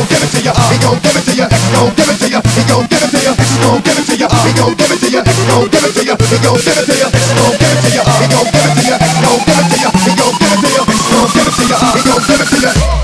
gon' give it to ya. He gon' give it to ya. He gon' give it to ya. He gon' give it to ya. He gon' give it to ya. He gon' give it to ya. He gon' give it to ya. He gon' give it to ya. He gon' give it to ya. He gon' give it to ya. He gon' give it to ya. He gon' give it to ya. He gon' give it to ya. He gon' give it to ya.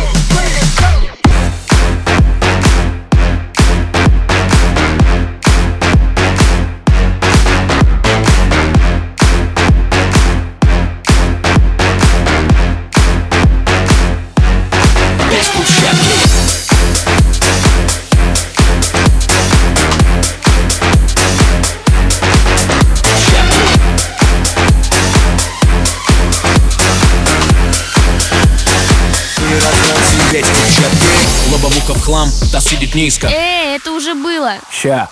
Лобовуха в хлам, та сидит низко. Это уже было. Ща.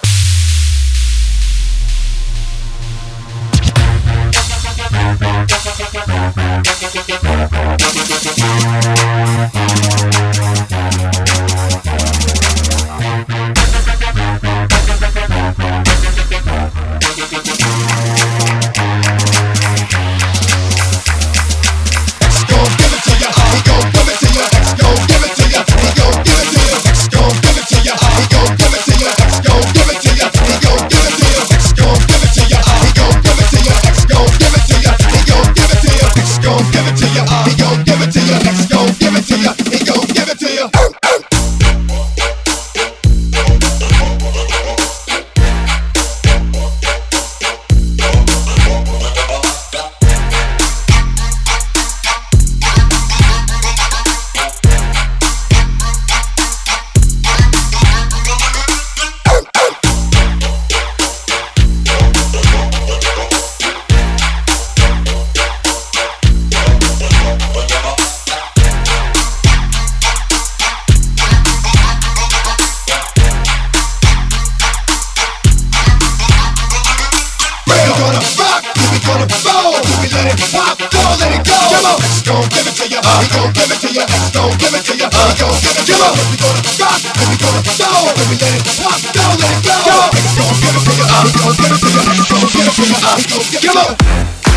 Come on.